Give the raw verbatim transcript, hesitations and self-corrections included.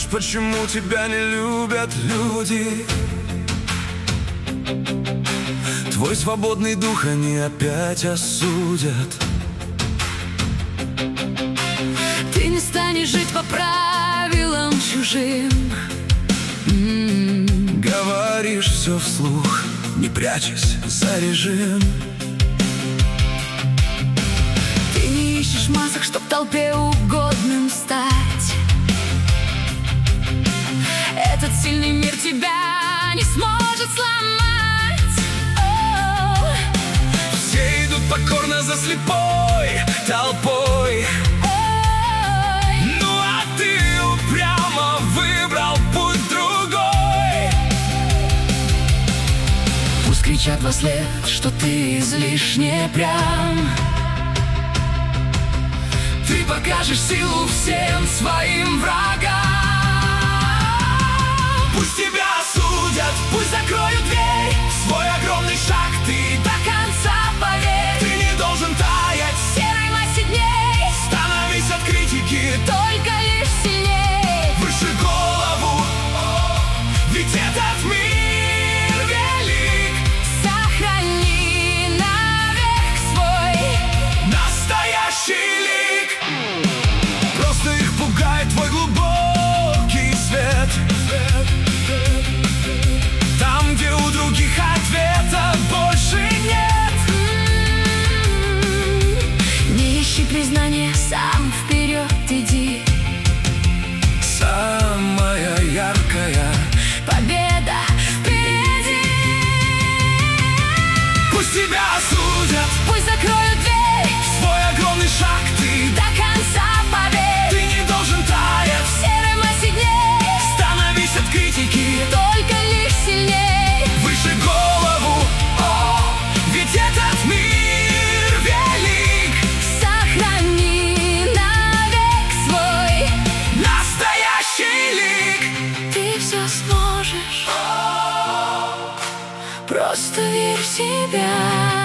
знаешь, почему тебя не любят люди? Твой свободный дух они опять осудят. Ты не станешь жить по правилам чужим. М-м-м. Говоришь все вслух, не прячась за режим. Ты не ищешь масок, чтоб толпе угодным стать. Этот сильный мир тебя не сможет сломать. О-о-о. Все идут покорно за слепой толпой. Ой. Ну а ты упрямо выбрал путь другой. Пусть кричат во след, что ты излишне прям. Ты покажешь силу всем своим врагам. Пусть тебя осудят, пусть закроют дверь. В свой огромный шаг ты до конца поверь. Ты не должен таять В серой массе дней. Становись от критики Только лишь сильней. выше голову, ведь этот мир велик. Сохрани навек свой Настоящий лик. Просто их пугает твой глубокий свет. Там, где у других ответа больше нет. М-м-м. Не ищи признания, сам вперед иди. Самая яркая Победа впереди. пусть тебя осудят, Пусть закроют дверь. в свой огромный шаг ты До конца поверь. Ты не должен таять В серой массе дней. Становись от критики Только лишь сильней. выше голову, о, ведь этот мир велик. Сохрани навек свой Настоящий лик. Ты все сможешь. Просто верь в себя.